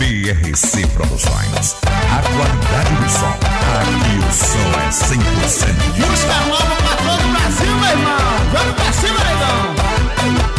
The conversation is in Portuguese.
BRC Produções. A qualidade do som. Aqui o som é 100%. Música nova pra todo o Brasil, meu irmão. Vamos pra cima, negão.